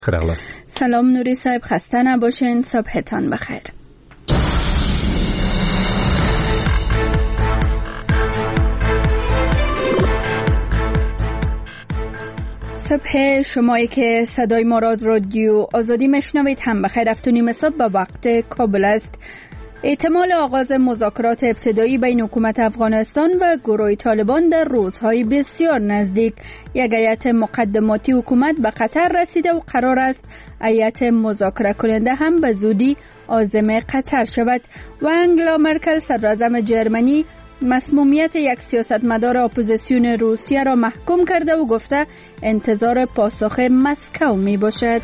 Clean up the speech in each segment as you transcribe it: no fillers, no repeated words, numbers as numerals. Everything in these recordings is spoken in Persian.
سلام نوری صاحب، خسته نباشین، صبحتان بخیر. صبح شمایی که صدای ما را از رادیو آزادی میشنوید هم بخیر. 7:30 صبح به وقت کابل است. احتمال آغاز مذاکرات ابتدایی بین حکومت افغانستان و گروه طالبان در روزهای بسیار نزدیک. یک هیئت مقدماتی حکومت به قطر رسیده و قرار است هیئت مذاکره کننده هم به زودی عازم قطر شود. و انگلا مرکل صدراعظم جرمنی مسمومیت یک سیاستمدار اپوزیسیون روسیه را محکوم کرده و گفته انتظار پاسخ مسکو می باشد.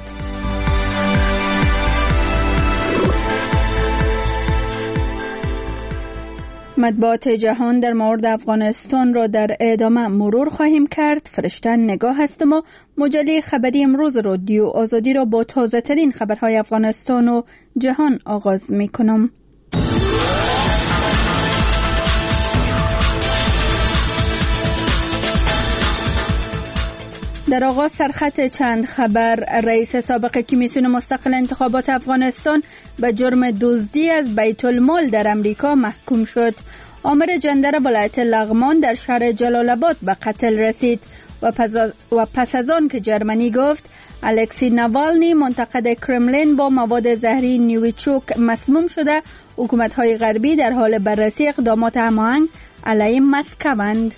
مطبوعات جهان در مورد افغانستان را در ادامه مرور خواهیم کرد. فرشته نگاه هستم و مجله خبری امروز رادیو آزادی را با تازه ترین خبرهای افغانستان و جهان آغاز می کنم. در آغاز سرخط چند خبر. رئیس سابق کمیسیون مستقل انتخابات افغانستان به جرم دزدی از بیت المال در امریکا محکوم شد. آمر جندر ولایت لغمان در شهر جلال آباد به قتل رسید و پس از آن که جرمنی گفت الکسی ناوالنی منتقد کرملین با مواد زهری نیویچوک مسموم شده، حکومت‌های غربی در حال بررسی اقدامات هماهنگ علیه مسکوند.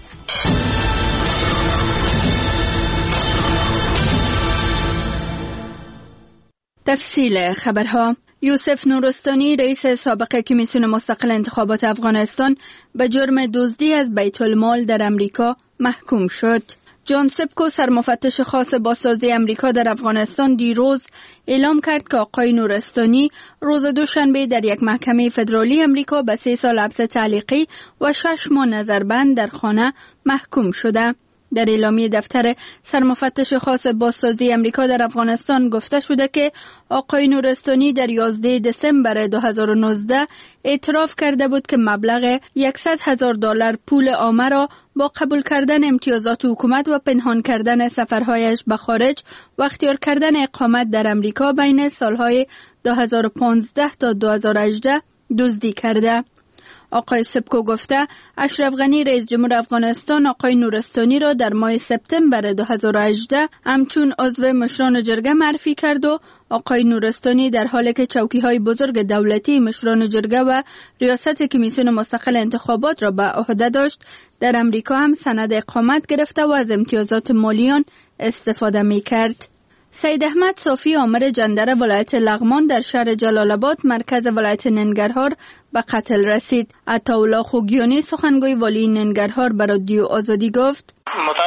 تفصیل خبرها. یوسف نورستانی رئیس سابق کمیسیون مستقل انتخابات افغانستان به جرم دزدی از بیت المال در امریکا محکوم شد. جان سپکو سرمفتش خاص بازسازی امریکا در افغانستان دیروز اعلام کرد که آقای نورستانی روز دوشنبه در یک محکمه فدرالی امریکا به 3 سال حبس تعلیقی و 6 ماه نظربند در خانه محکوم شده. در اعلامیه دفتر سرمفتش خاص بازسازی امریکا در افغانستان گفته شده که آقای نورستانی در 11 دسامبر 2019 اعتراف کرده بود که مبلغ $100,000 پول عامه را با قبول کردن امتیازات حکومت و پنهان کردن سفرهایش به خارج و اختیار کردن اقامت در امریکا بین سالهای 2015 تا 2018 دزدی کرده. آقای سپکو گفته اشرف غنی رئیس جمهور افغانستان آقای نورستانی را در ماه سپتامبر 2018 همچون عضو مشران جرگه معرفی کرد و آقای نورستانی در حالی که چوکی‌های بزرگ دولتی، مشران جرگه و ریاست کمیسیون مستقل انتخابات را به عهده داشت، در امریکا هم سند اقامت گرفته و از امتیازات مالیان استفاده می‌کرد. سید احمد صافی آمر جندر ولایت لغمان در شهر جلال آباد مرکز ولایت ننگرهار به قتل رسید. عطاالله خوگیانی سخنگوی والی ننگرهار به رادیو آزادی گفت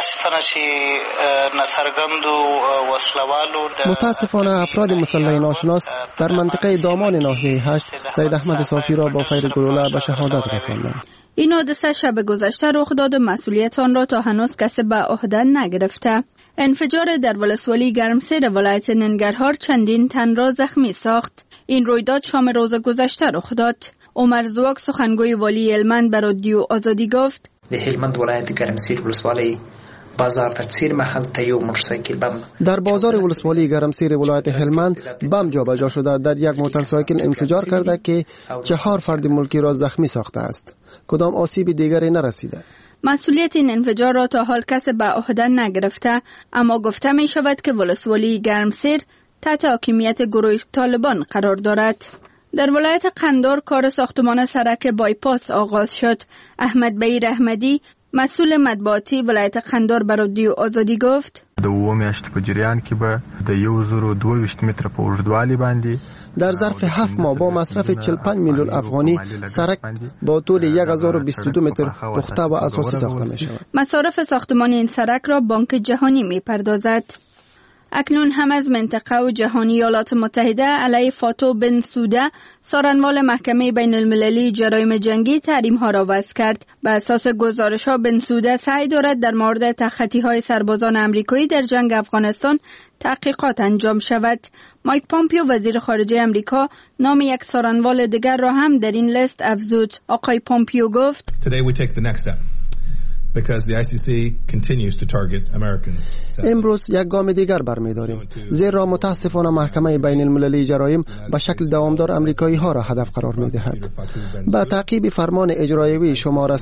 متاسفانه افراد مسلح ناشناس در منطقه دامان ناحیه 8 سید احمد صافی را با فیر گلوله به شهادت رساندند. این حادثه شب گذشته رخ داد و مسئولیت آن را تا هنوز کسی به عهده نگرفته. انفجار در ولسوالی گرمسیر ولایت ننگرهار چندین تن را زخمی ساخت. این رویداد شام روز گذشته رخ داد. عمر زواک سخنگوی والی هلمند به رادیو آزادی گفت در هلمند ولایت گرمسیر ولسوالی بازار تکثیر محل تیو موتورسایکل بم در بازار ولسوالی گرمسیر ولایت هلمند بم جابجا شده در یک موتورسایکل انفجار کرده که 4 فرد ملکی را زخمی ساخته است. کدام آسیب دیگری نرسیده. مسئولیت این انفجار را تا حال کسی به عهده نگرفته، اما گفته می شود که ولسوالی گرمسیر تحت حاکمیت گروه طالبان قرار دارد. در ولایت قندار کار ساختمان سرک بایپاس آغاز شد. احمد بیر احمدی مسئول مطبوعاتی ولایت قندار به رادیو آزادی گفت د 2 میاشتې په جریان کې به د 1022 متر په اوږدوالي باندې در ظرف 7 ماه با مصرف 45 میلیون افغانی سرک با طول 1022 متر پخته و اساسی ساخته می شود. مصارف ساختمان این سرک را بانک جهانی می پردازد. اکنون هم از منطقه و جهانی ایالات متحده علیه فاتو بن سوده سارنوال محکمه بین المللی جرایم جنگی تحریم ها را وضع کرد. به اساس گزارش ها بن سوده سعی دارد در مورد تخطی های سربازان امریکایی در جنگ افغانستان تحقیقات انجام شود. مایک پامپیو وزیر خارجه امریکا نام یک سارنوال دیگر را هم در این لیست افزود. آقای پامپیو گفت امروز یک گام دیگر برمی‌داریم، زیرا متاسفانه محکمه بین المللی جرایم به شکل دوامدار امریکایی ها را هدف قرار می‌دهد. با تعقیب فرمان اجرایی شماره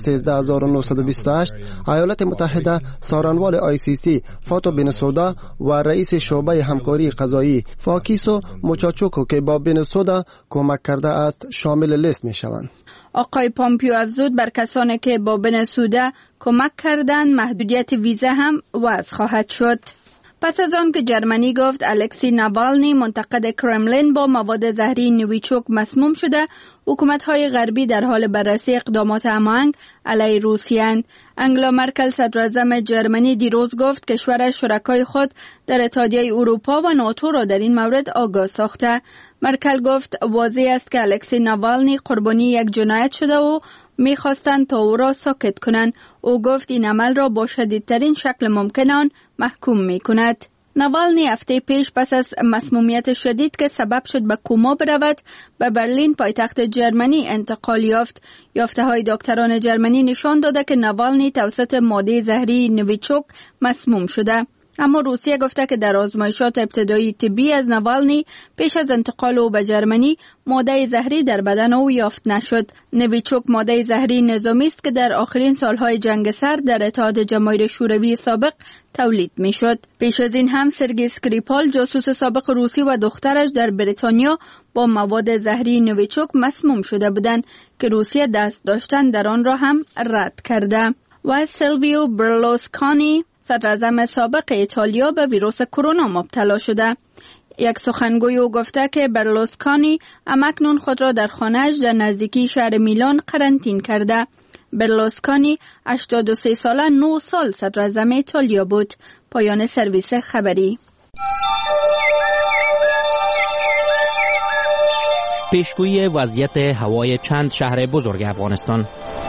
13928 ایالات متحده سارنوال ICC فاتو بنسودا و رئیس شعبه همکاری قضایی فاکیسو موچاچوکو که با بنسودا کمک کرده است شامل لیست می‌شوند. آقای پامپیو افزود بر کسانی که با بنسودا کمک کردند محدودیت ویزا هم وضع خواهد شد. پس از آن که جرمنی گفت الکسی ناوالنی منتقد کرملین با مواد زهری نویچوک مسموم شده، حکومت‌های غربی در حال بررسی اقدامات هماهنگ علیه روسیه. انگلا مرکل صدراعظم جرمنی دیروز گفت کشورش شرکای خود در اتحادیه اروپا و ناتو را در این مورد آگاه ساخته. مرکل گفت واضح است که الکسی ناوالنی قربانی یک جنایت شده و می‌خواستند تا او را ساکت کنند. او گفت این عمل را با شدیدترین شکل ممکن آن محکوم می‌کند. ناوالنی هفته پیش پس از مسمومیت شدید که سبب شد به کوما برود به برلین پایتخت جرمنی انتقال یافت. یافته‌های دکتران جرمنی نشان داده که ناوالنی توسط ماده زهری نویچوک مسموم شده. اما روسیه گفته که در آزمایشات ابتدایی طبی از ناوالنی پیش از انتقال او به جرمنی ماده زهری در بدن او یافت نشد. نویچوک ماده زهری نظامی است که در آخرین سالهای جنگ سرد در اتحاد جماهیر شوروی سابق تولید میشد. پیش از این هم سرگئی اسکریپال جاسوس سابق روسی و دخترش در بریتانیا با مواد زهری نویچوک مسموم شده بودند که روسیه دست داشتن در آن را هم رد کرده. و سیلویو برلوسکانی صدراعظم سابق ایتالیا به ویروس کرونا مبتلا شده. یک سخنگوی او گفته که برلوسکانی همکنون خود را در خانه‌اش در نزدیکی شهر میلان قرنطین کرده. برلوسکانی 83 ساله 9 سال صدراعظم ایتالیا بود. پایان سرویس خبری. پیشگویی وضعیت هوای چند شهر بزرگ افغانستان.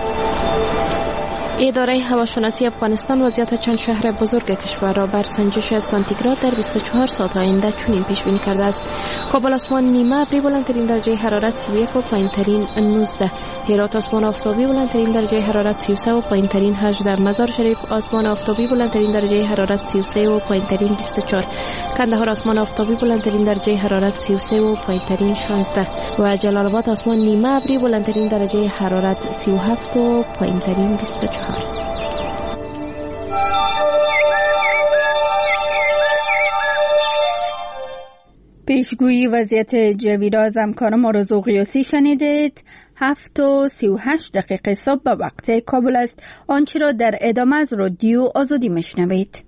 اداره هواشناسی افغانستان وضعیت چند شهر بزرگ کشور را بر سنجش سانتیگراد در 24 ساعت آینده چنین پیش بینی کرده است: کابل آسمان نیمه ابری بلندترین درجه حرارت 31 و پایینترین 19، هرات آسمان آفتابی بلندترین درجه حرارت 33 و پایینترین 18، مزار شریف آسمان آفتابی بلندترین درجه حرارت 33 و پایینترین 24، کندهار آسمان آفتابی بلندترین درجه حرارت 33 و پایینترین 16 و جلال آباد آسمان نیمه ابری بلندترین درجه حرارت 37 و پایینترین 24. پیشگویی وضعیت جوی را از همکارم آرزو قیاسی شنیدید. 7:38 صبح به وقت کابل است. آنچه را در ادامه از رادیو آزادی میشنوید.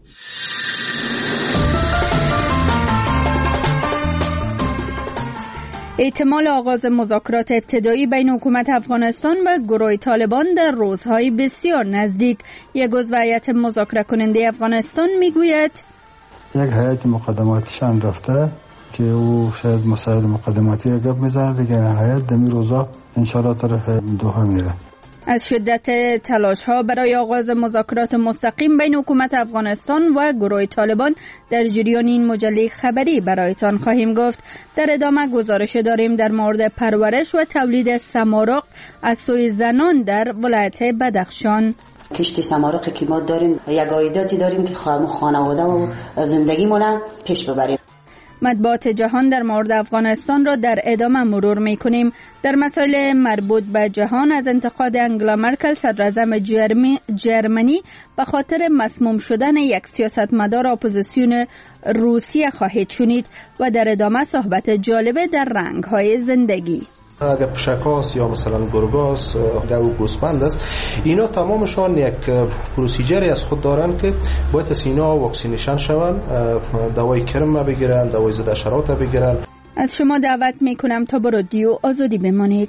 احتمال آغاز مذاکرات ابتدایی بین حکومت افغانستان و گروه طالبان در روزهای بسیار نزدیک. یک عضو هیئت مذاکره کننده افغانستان میگوید یک هیئت مقدماتیشان رفته که او شاید مسائل مقدماتی را گپ میزنه، دیگه هیئت دمی روزا انشاءالله طرف دوحه میره. از شدت تلاش‌ها برای آغاز مذاکرات مستقیم بین حکومت افغانستان و گروه طالبان در جریان این مجله خبری برایتان خواهیم گفت. در ادامه گزارش داریم در مورد پرورش و تولید سمارق از سوی زنان در ولایت بدخشان. کشت سمارقی که ما داریم یک عایداتی داریم که خانواده و زندگیمون پیش ببریم. مطبوعات جهان در مورد افغانستان را در ادامه مرور می‌کنیم. در مسائل مربوط به جهان از انتقاد انگلا مرکل صدراعظم جرمنی به خاطر مسموم شدن یک سیاستمدار اپوزیسیون روسیه خواهید شنید و در ادامه صحبت جالبه در رنگ‌های زندگی. اگر پشکاس یا مثلا گرگاس در او گوسفند است، اینا تمامشان یک پروسیجری از خود دارن که باید از اینا واکسینیشن شون، دوای کرم بگیرن، دوای ضد حشرات بگیرن. از شما دعوت میکنم تا با رادیو آزادی بمانید.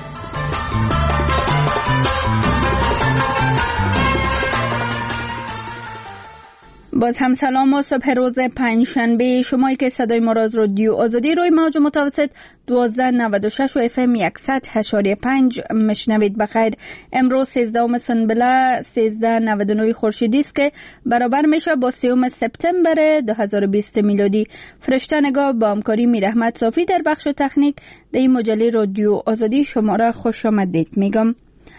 باز هم سلام و صبح روز پنجشنبه. شمایی که صدای ما را از رادیو آزادی روی موج متوسط 1296 و FM 100.5 مشنوید. بخیر. امروز 13 سنبله 1399 خورشیدی است که برابر میشه با 3 سپتامبر 2020 میلادی. فرشته نگاه با همکاری میرحمت صافی در بخش تکنیک در این مجله رادیو آزادی شما را خوش آمدید میگم.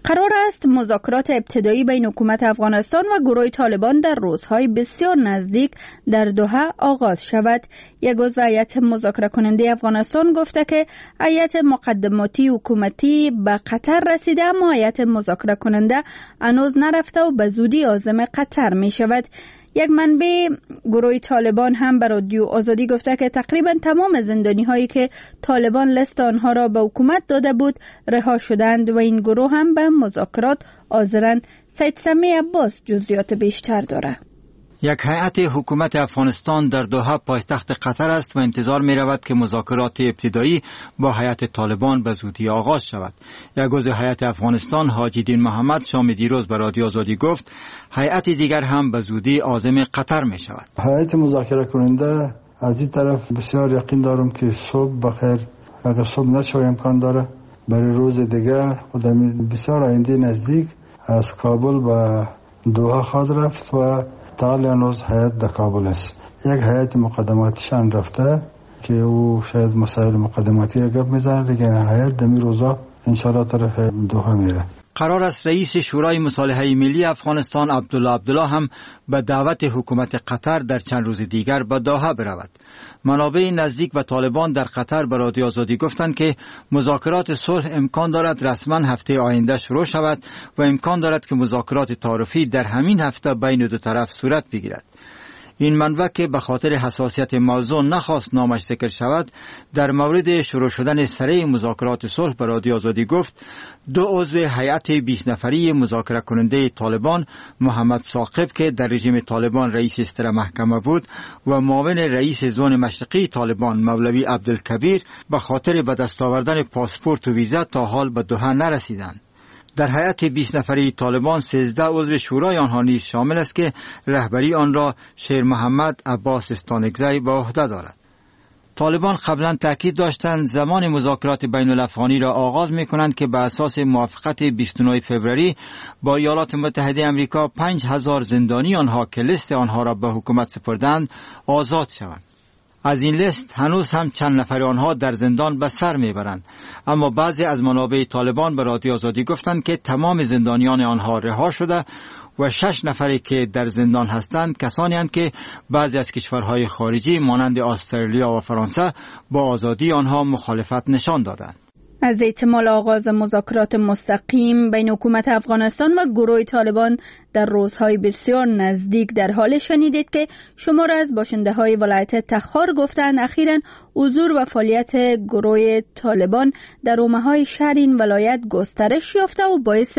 قرار است مذاکرات ابتدایی بین حکومت افغانستان و گروه طالبان در روزهای بسیار نزدیک در دوحه آغاز شود. یک عضو هیئت مذاکره کننده افغانستان گفته که هیئت مقدماتی حکومتی به قطر رسیده، اما هیئت مذاکره کننده هنوز نرفته و به زودی عازم قطر می شود. یک منبع گروه طالبان هم به رادیو آزادی گفته که تقریبا تمام زندانی هایی که طالبان لیست آنها را به حکومت داده بود رها شدند و این گروه هم به مذاکرات حاضرند. سید سمی عباس جزئیات بیشتر داره. یک هیئت حکومت افغانستان در دوحه پایتخت قطر است و انتظار می رود که مذاکرات ابتدایی با هیئت طالبان به زودی آغاز شود. یک عضو هیئت افغانستان حاجی دین محمد شام دیروز به رادیو آزادی گفت هیئت دیگر هم به زودی عازم قطر می شود. هیئت مذاکره کننده از این طرف بسیار یقین دارم که صبح بخیر، اگر صبح نشه امکان داره برای روز دیگه خودم بسیار آینده نزدیک از کابل به دوحه خواهد رفت و تعالی هنوز هیئت در کابل است. یک هیئت مقدماتیشان رفته که او شاید مسائل مقدماتی را گپ میزنه، لیکن هیئت دمی روزا انشاءالله طرف دوحه میره. قرار است رئیس شورای مصالحه ملی افغانستان عبدالله هم به دعوت حکومت قطر در چند روز دیگر به دوحه برود. منابع نزدیک به طالبان در قطر به رادیو آزادی گفتند که مذاکرات صلح امکان دارد رسما هفته آینده شروع شود و امکان دارد که مذاکرات تعارفی در همین هفته بین دو طرف صورت بگیرد. این منبع که به خاطر حساسیت موضوع نخواست نامش ذکر شود، در مورد شروع شدن سری مذاکرات صلح به رادیو آزادی گفت دو عضو هیئت 20 نفری مذاکره کننده طالبان، محمد ثاقب که در رژیم طالبان رئیس استر محکمه بود و معاون رئیس زون مشرقی طالبان مولوی عبدالکبیر، به خاطر به دست آوردن پاسپورت و ویزا تا حال به دوحه نرسیدند. در هیئت 20 نفری طالبان 13 عضو شورای آنها نیز شامل است که رهبری آن را شیر محمد عباس استانکزی به عهده دارد. طالبان قبلا تاکید داشتند زمان مذاکرات بین الافغانی را آغاز می‌کنند که به اساس موافقت 29 فوریه با ایالات متحده آمریکا 5000 زندانی آنها که لیست آنها را به حکومت سپردند آزاد شوند. از این لیست هنوز هم چند نفر آنها در زندان به سر میبرند، اما بعضی از منابع طالبان به رادیو آزادی گفتند که تمام زندانیان آنها رها شده و 6 نفری که در زندان هستند کسانی هستند که بعضی از کشورهای خارجی مانند استرالیا و فرانسه با آزادی آنها مخالفت نشان دادند. از احتمال آغاز مذاکرات مستقیم بین حکومت افغانستان و گروه طالبان در روزهای بسیار نزدیک در حال شنیدید که شمار از باشنده های ولایت تخار گفتند اخیراً حضور و فعالیت گروه طالبان در حومه‌های شهر این ولایت گسترش یافته و باعث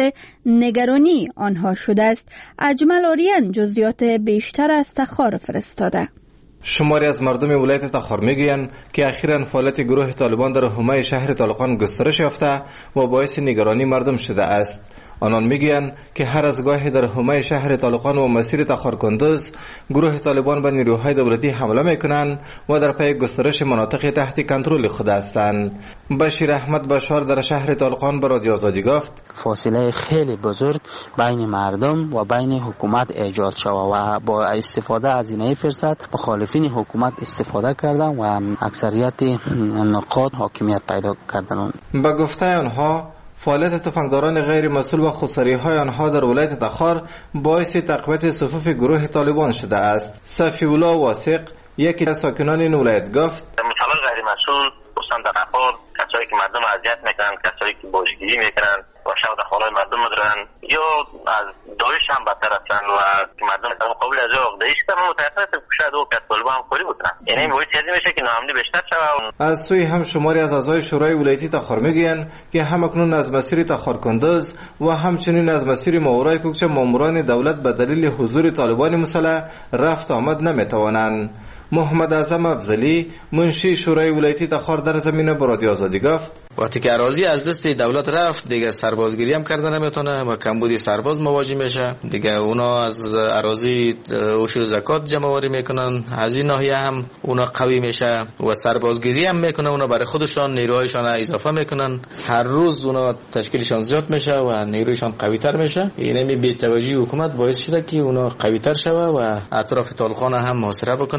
نگرانی آنها شده است. اجمل آریان جزئیات بیشتر از تخار فرستاده. شماری از مردم ولایت تخار میگویند که اخیراً فعالیت گروه طالبان در حومه شهر طالقان گسترش یافته و باعث نگرانی مردم شده است. آنان میگویند که هر از گاهی در حومه شهر طالقان و مسیر تخار کندوز گروه طالبان به نیروهای دولتی حمله میکنند و در پی گسترش مناطق تحت کنترل خود هستند. بشیر احمد بشار در شهر طالقان به رادیو آزادی گفت فاصله خیلی بزرگ بین مردم و بین حکومت ایجاد شده و با استفاده از این فرصت مخالفین حکومت استفاده کردند و اکثریت نقاد حاکمیت پیدا کردند. به گفته آنها فعالیت تفنگداران غیر مسئول و خودسری‌های آنها در ولایت تخار باعث تقویت صفوف گروه طالبان شده است. صفی الله واثق یکی از ساکنان این ولایت گفت مطلب غیر مسئول خصوصا در تخار کسایی که مردم اذیت میکنن، کسایی که بازجویی میکنن و شب دخالای مردم میدارن یا از داعش هم بدتر هستن و مردم در مقابل از عقده‌ای شدن و متأسف شاید او که طالبان هم خوری بودن، یعنی باید چیزی میشه که ناامنی بیشتر شود. از سوی هم شماری از اعضای شورای ولایتی تخار میگویند که هم اکنون از مسیر تخار کندوز و همچنین از مسیر ماورای کوکچه ماموران دولت به دلیل حضور طالبان مسلح رفت آمد نمیتوانند. محمد اعظم افضلی منشی شورای ولایتی تخار در زمینه با رادیو آزادی گفت وقتی که اراضی از دست دولت رفت دیگه سربازگیری هم کردن نمیتونه و کمبودی سرباز مواجه میشه دیگه. اونا از اراضی عشر زکات جمع آوری میکنن، از این ناحیه هم اونا قوی میشه و سربازگیری هم میکنن، اونا برای خودشان نیروهایشان اضافه میکنن، هر روز اونا تشکیلشان زیاد میشه و نیرویشان قوی تر میشه. یعنی بی‌توجهی حکومت باعث شده که اونا قوی تر شوه و اطراف طالقان هم محاصره بکنه.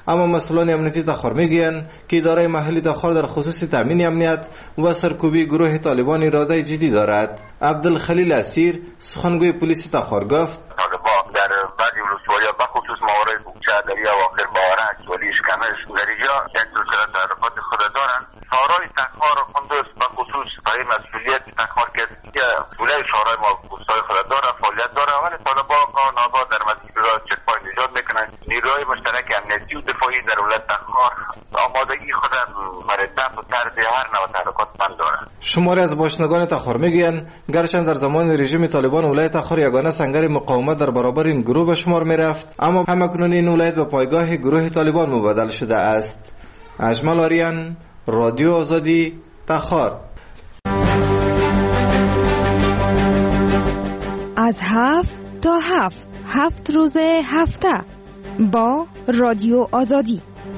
اما مسئولان امنیتی تخار میگویند که اداره محلی تخار در خصوص تامین امنیت و سرکوبی گروه طالبان اراده جدی دارد. عبدالخلیل اسیر سخنگوی پلیس تخار گفت در بعضی ولسوالی‌ها بخصوص موارد چادری و آخر بارک ولی اشکمش در اینجا یک سلسله تعرفات خود دارند. شورای تخار قندوز بخصوص برای مسئولیت تخار که ولای شورای ما بوستای خود داره فعالیت داره ولی طالبان نابا در مسئله را چک پوینت ایجاد میکنند. نیروهای مشترک امنیتی و دفاعی در ولایت تخار آمادگی خود برای دفع و طرد هر نوع تحرکات بند دارند. شماری از باشندگان تخار میگویند گرچند در زمان رژیم طالبان ولایت تخار یگانه سنگر مقاومت در برابر این گروه به شمار میرفت، اما همکنون این ولایت به پایگاه گروه طالبان مبادل شده است. اجمل آریان، رادیو آزادی، تخار. از 7 تا 7 روز هفته با رادیو آزادی.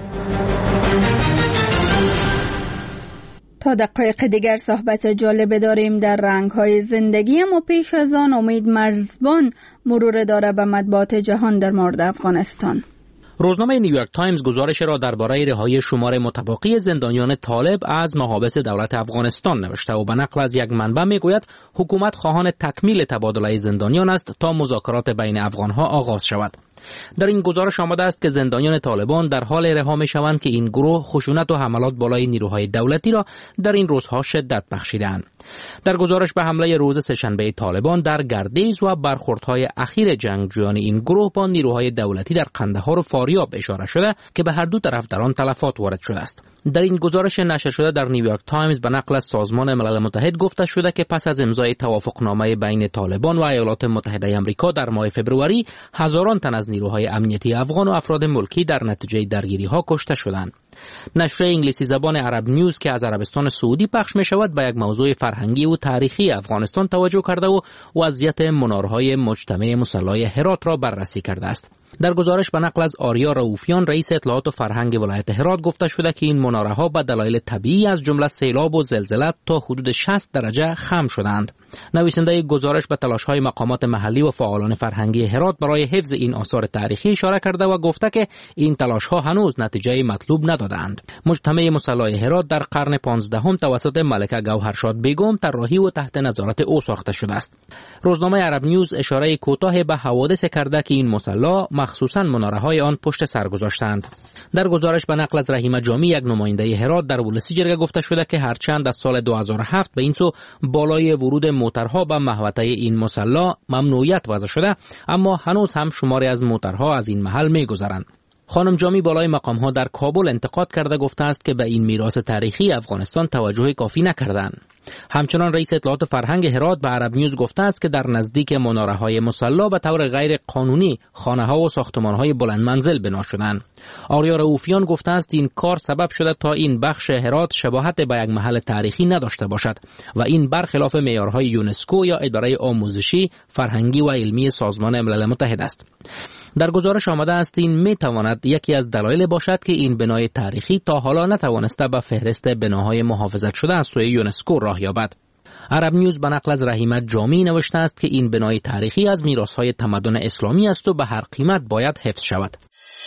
تا دقایق دیگر صحبت جالب داریم در رنگ‌های زندگی، اما پیش از آن امید مرزبان مرور داره به مطبوعات جهان در مورد افغانستان. روزنامه نیویورک تایمز گزارش را درباره رهایی شمار متبقی زندانیان طالب از محابس دولت افغانستان نوشته و به نقل از یک منبع میگوید حکومت خواهان تکمیل تبادله زندانیان است تا مذاکرات بین افغانها آغاز شود. در این گزارش آمده است که زندانیان طالبان در حال رها می شوند که این گروه خشونت و حملات بالای نیروهای دولتی را در این روزها شدت بخشیدند. در گزارش به حمله روز سه‌شنبه طالبان در گردیز و برخوردهای اخیر جنگجویان این گروه با نیروهای دولتی در قندهار و فاریاب اشاره شده که به هر دو طرف در آن تلفات وارد شده است. در این گزارش نشر شده در نیویورک تایمز به نقل از سازمان ملل متحد گفته شده که پس از امضای توافقنامه بین طالبان و ایالات متحده آمریکا در ماه فوریه هزاران تن از نیروهای امنیتی افغان و افراد ملکی در نتیجه درگیری‌ها کشته شدند. نشر انگلیسی زبان عرب نیوز که از عربستان سعودی پخش می شود به یک موضوع فرهنگی و تاریخی افغانستان توجه کرده و وضعیت منارهای مجتمع مسلح هرات را بررسی کرده است. در گزارش به نقل از آریا رؤوفیان رئیس اطلاعات و فرهنگ ولایت هرات گفته شده که این مناره‌ها به دلایل طبیعی از جمله سیلاب و زلزله تا حدود 60 درجه خم شدند. نویسنده گزارش به تلاش‌های مقامات محلی و فعالان فرهنگی هرات برای حفظ این آثار تاریخی اشاره کرده و گفته که این تلاش‌ها هنوز نتیجه مطلوب ندادند. مجتمع مسلح هرات در قرن 15 توسط ملکه گوهرشاد بیگم طراحی و تحت نظارت او ساخته شده است. روزنامه عرب نیوز اشاره کوتاه به حوادث کرده که این مسلح مخصوصاً مناره‌های آن پشت سر گذاشتند. در گزارش به نقل از رحیمه جامی یک نماینده هرات در ولسی جرگه گفته شده که هرچند از سال 2007 به این سو بالای ورود موترها به محوطه این مسلح ممنوعیت وضع شده، اما هنوز هم شماری از موترها از این محل می‌گذرند. خانم جامی بالای مقام‌ها در کابل انتقاد کرده گفته است که به این میراث تاریخی افغانستان توجه کافی نکردند. همچنان رئیس اطلاعات فرهنگ هرات به عرب نیوز گفته است که در نزدیک مناره‌های مسلح به طور غیر قانونی خانه‌ها و ساختمان‌های بلند منزل بنا شدند. آریا رؤوفیان گفته است این کار سبب شده تا این بخش هرات شباهت به یک محل تاریخی نداشته باشد و این برخلاف معیارهای یونسکو یا اداره آموزشی، فرهنگی و علمی سازمان ملل متحد است. در گزارش آمده است این می تواند یکی از دلایل باشد که این بنای تاریخی تا حالا نتوانسته به فهرست بناهای محافظت شده از سوی یونسکو راه یابد. عرب نیوز به نقل از رحیمه جامی نوشته است که این بنای تاریخی از میراث‌های تمدن اسلامی است و به هر قیمت باید حفظ شود.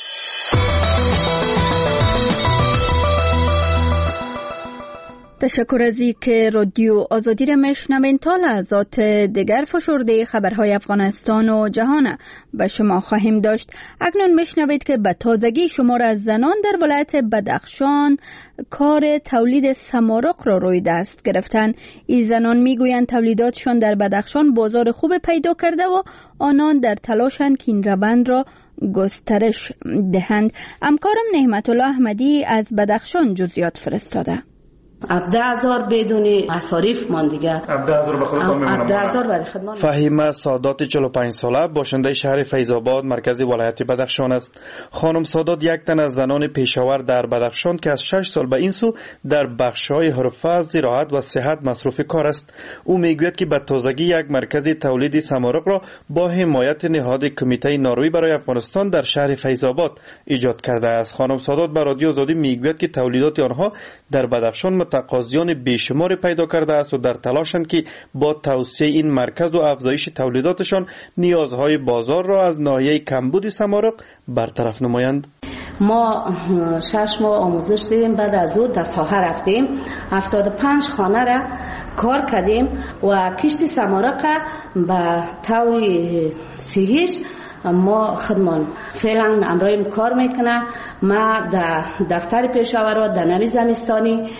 تشکر از اینکه رادیو آزادی را میشنوین. تا لحظات دیگر فشرده خبرهای افغانستان و جهان به شما خواهیم داشت. اکنون میشنوید که به تازگی شمار از زنان در ولایت بدخشان کار تولید سمارق را روی دست گرفتن. این زنان میگویند تولیداتشان در بدخشان بازار خوب پیدا کرده و آنان در تلاشند که این روند را گسترش دهند. همکارم نعمت الله احمدی از بدخشان جزئیات فرستاده. 17,000 بدون مصارف مان دیگه. 17,000 به خودتون میمونم. 17,000 برای خدمت. فهیمه سادات 45 ساله باشنده شهر فیض‌آباد مرکز ولایت بدخشان است. خانم سادات یک تن از زنان پیشاور در بدخشان که از 6 سال به این سو در بخش‌های حرفه، زراعت و صحت مصروف کار است. او میگوید که به تازگی یک مرکز تولید سمارق را با حمایت نهاد کمیته ناروی برای افغانستان در شهر فیض‌آباد ایجاد کرده است. خانم سادات به رادیو آزادی میگوید که تولیدات آنها در بدخشان تقاضیان بیشمار پیدا کرده است و در تلاشند که با توسعه این مرکز و افزایش تولیداتشان نیازهای بازار را از ناحیه کمبود سمارق برطرف نمایند. ما 6 ماه آموزش دیدیم. بعد از او در ساحه رفتیم 75 خانه را کار کردیم و کشت سمارق به طور صحیح ما خدمان فعلا امروز کار میکنه. ما در دفتر پیشاور و در نوی زمستانی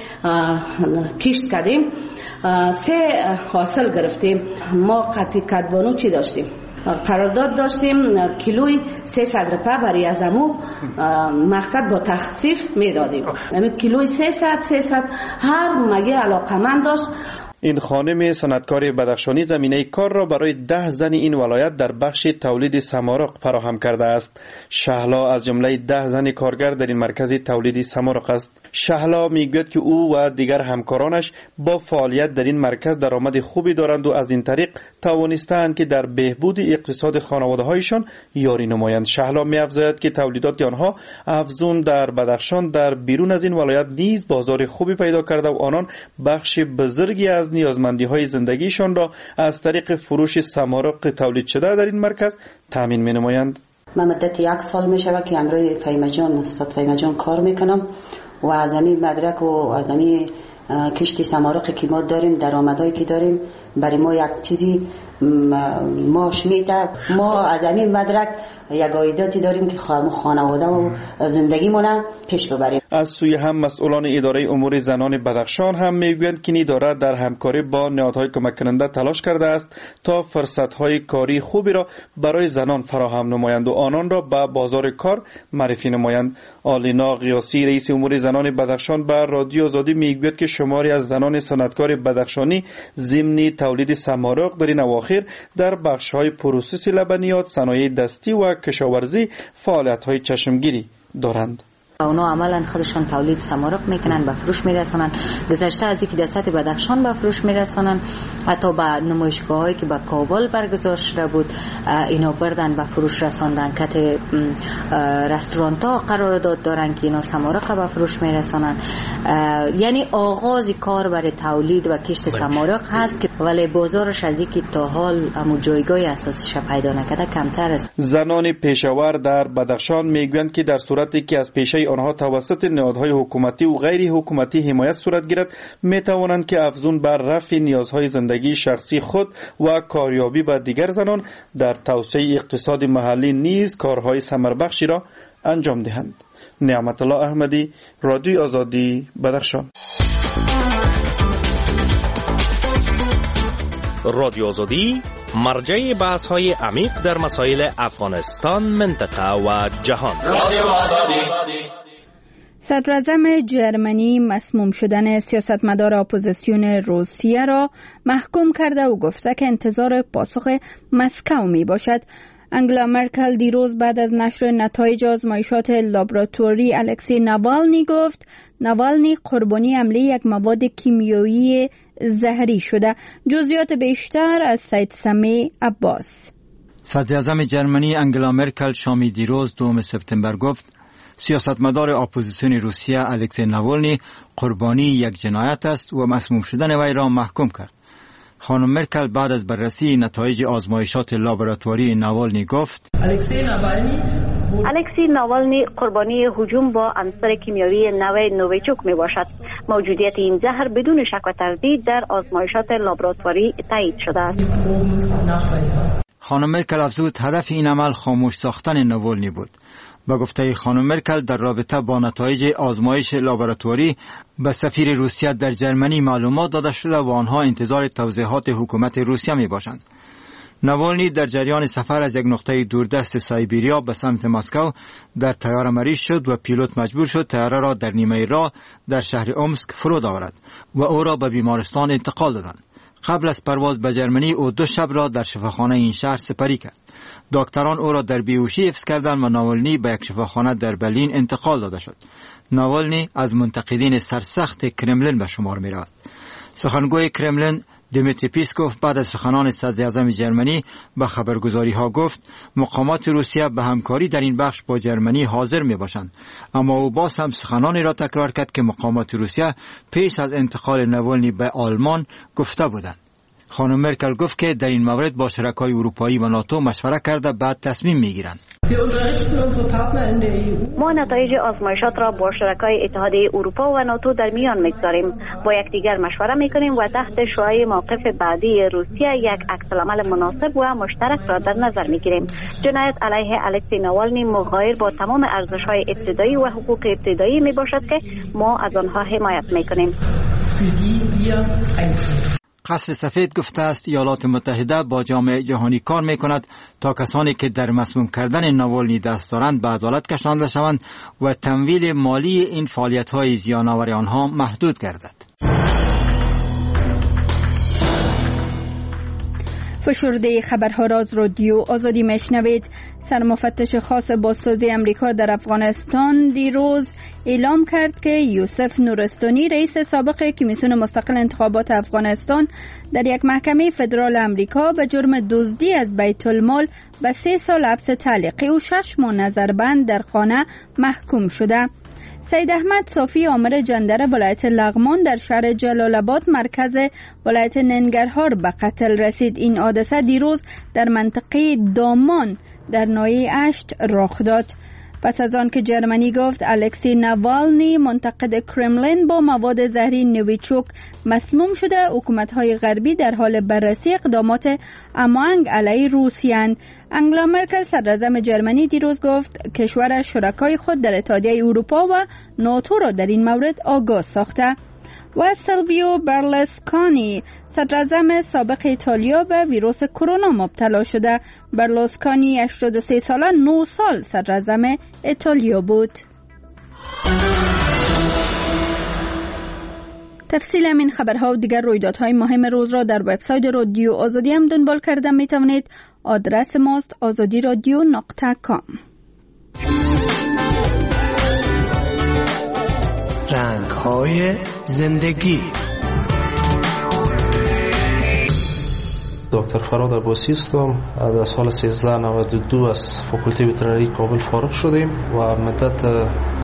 کشت کردیم. 3 حاصل گرفتیم. ما قطعی کدبانو چی داشتیم؟ قرارداد داشتیم کیلوی 300 روپیه برای از امو مقصد با تخفیف میدادیم. یعنی کیلوی 300 هر مگه علاقمند داشت. این خانم صنعتکار بدخشانی زمینه کار را برای 10 زن این ولایت در بخش تولید سمارق فراهم کرده است. شهلا از جمله 10 زن کارگر در این مرکز تولید سمارق است. شهلا میگوید که او و دیگر همکارانش با فعالیت در این مرکز درآمد خوبی دارند و از این طریق توانستند که در بهبود اقتصاد خانواده‌هایشان یاری نمایند. شهلا می‌افزاید که تولیدات آنها افزون در بدخشان در بیرون از این ولایت نیز بازار خوبی پیدا کرده و آنان بخش بزرگی از نیازمندی‌های زندگیشان را از طریق فروش سمارق تولید شده در این مرکز تامین می‌نمایند. من مدت 1 سال میشه که امروز فیمجان استاد فیمجان کار میکنم و از همین مدرک و از همین کشتی سمارق که ما داریم درآمدایی که داریم برای ما یک چیزی ماش میده. ما از همین مدرک یک عایداتی داریم که خانواده و زندگیمون پیش ببریم. از سوی هم مسئولان اداره امور زنان بدخشان هم میگویند که این اداره در همکاری با نهادهای کمک کننده تلاش کرده است تا فرصت‌های کاری خوبی را برای زنان فراهم نمایند و آنان را به بازار کار معرفی نمایند. آلینا قیاسی رئیس امور زنان بدخشان به رادیو آزادی میگوید که شماری از زنان صنعتکار بدخشانی ضمن تولید سمارق در این اواخر در بخش‌های پروسس لبنیات، صنایع دستی و کشاورزی فعالیت‌های چشمگیری دارند. اونا عملا خودشان تولید سمارق میکنن، به فروش میرسانن. گذشته از اینکه دستات بدخشان به فروش میرسانن، حتی به نمایشگاهایی که به کابل برگزار شده بود اینا بردن به فروش رساندن. کت رستوران‌ها قرارداد دارن که اینا سمارق به فروش میرسانن. یعنی آغاز کار برای تولید و کشت سمارق هست که ولی بازارش از اینکه تا حال همو جایگاه اساسیش پیدا نکرده کمتر است. زنان پیشاور در بدخشان میگویند که در صورتی که از پیشه آنها توسط نهادهای حکومتی و غیر حکومتی حمایت صورت گیرد میتوانند که افزون بر رفع نیازهای زندگی شخصی خود و کاریابی به دیگر زنان در توسعه اقتصاد محلی نیز کارهای ثمربخشی را انجام دهند. نعمت الله احمدی، رادیو آزادی، بدخشان. رادیو آزادی مرجع بحث‌های عمیق در مسائل افغانستان، منطقه و جهان. رادیو آزادی. صدراعظم جرمنی مسموم شدن سیاستمدار اپوزیسیون روسیه را محکوم کرده و گفته که انتظار پاسخ مسکو می باشد. انگلا مرکل دیروز بعد از نشر نتایج آزمایشات لابراتوری الکسی ناوالنی گفت ناوالنی قربانی حمله یک مواد کیمیایی زهری شده. جزئیات بیشتر از سید سمی عباس. صدراعظم جرمنی انگلا مرکل شام دیروز 2 سپتامبر گفت سیاستمدار اپوزیسیون روسیه الکسی ناوالنی قربانی یک جنایت است و مسموم شدن وی را محکوم کرد. خانم مرکل بعد از بررسی نتایج آزمایشات لابراتواری ناوالنی گفت الکسی ناوالنی قربانی هجوم با عنصر کیمیایی نوع نوویچوک می باشد. موجودیت این زهر بدون شک و تردید در آزمایشات لابراتواری تایید شده است. خانم مرکل افزود هدف این عمل خاموش ساختن ناوالنی بود. با گفته خانم مرکل در رابطه با نتایج آزمایش لابراتواری به سفیر روسیه در جرمنی معلومات داده شده و آنها انتظار توضیحات حکومت روسیه می باشند. ناوالنی در جریان سفر از یک نقطه دوردست سایبریا به سمت مسکو در طیاره مریض شد و پیلوت مجبور شد طیاره را در نیمه راه در شهر اومسک فرود آورد و او را به بیمارستان انتقال دادند. قبل از پرواز به جرمنی او 2 شب را در شفاخانه این شهر سپری کرد. دکتران او را در بیهوشی حفظ کردند و ناوالنی به یک شفاخانه در برلین انتقال داده شد. ناوالنی از منتقدین سرسخت کرملین به شمار می رود. سخنگوی کرملین دیمیتری پیسکوف بعد از سخنان صدراعظم جرمنی به خبرگزاری ها گفت مقامات روسیه به همکاری در این بخش با جرمنی حاضر می باشند، اما او باز هم سخنانی را تکرار کرد که مقامات روسیه پیش از انتقال ناوالنی به آلمان گفته بودند. خانم مرکل گفت که در این مورد با شرکای اروپایی و ناتو مشوره کرده بعد تصمیم میگیرند. ما نتایج آزمایشات را با شرکای اتحادیه اروپا و ناتو در میان میگذاریم. با یکدیگر مشوره میکنیم و تحت شعاع موقف بعدی روسیه یک عکس‌العمل مناسب و مشترک را در نظر میگیریم. جنایت علیه الکسی ناوالنی مغایر با تمام ارزش‌های ابتدایی و حقوق ابتدایی میباشد که ما از آنها حمایت میکنیم. قصر سفید گفته است ایالات متحده با جامعه جهانی کار میکند تا کسانی که در مسموم کردن ناوالنی دست دارند به عدالت کشانده شوند و تمویل مالی این فعالیت‌های زیان‌آور آنها محدود گردد. فشرده خبرها را از رادیو آزادی میشنوید. سرمفتش خاص بازسازی امریکا در افغانستان دیروز اعلام کرد که یوسف نورستانی رئیس سابق کمیسیون مستقل انتخابات افغانستان در یک محکمه فدرال امریکا به جرم دزدی از بیت المال به 3 سال حبس تعلیقی و 6 ماه نظربند در خانه محکوم شده. سید احمد صافی آمر جندر ولایت لغمان در شهر جلال آباد مرکز ولایت ننگرهار به قتل رسید. این حادثه دیروز در منطقه دامان در ناحیه اشت رخ داد. پس از آن که جرمنی گفت الکسی ناوالنی منتقد کرملین با مواد زهری نویچوک مسموم شده، حکومت‌های غربی در حال بررسی اقدامات امانگ علیه روسیه. انگلا مرکل صدراعظم جرمنی دیروز گفت کشور شرکای خود در اتحادیه اروپا و ناتو را در این مورد آگاه ساخته. و سیلویو برلوسکونی صدراعظم سابق ایتالیا به ویروس کرونا مبتلا شده. برلوسکونی 83 ساله 9 سال صدراعظم ایتالیا بود. تفصیل این خبرها و دیگر رویدادهای مهم روز را در وبسایت رادیو آزادی هم دنبال کرده می توانید. آدرس ماست azadiradio.com. رنگ‌های زندگی. دکتر فراد عباسی هستم. در سال 1392 از فاکولته وترینری کابل فارغ شدیم و مدت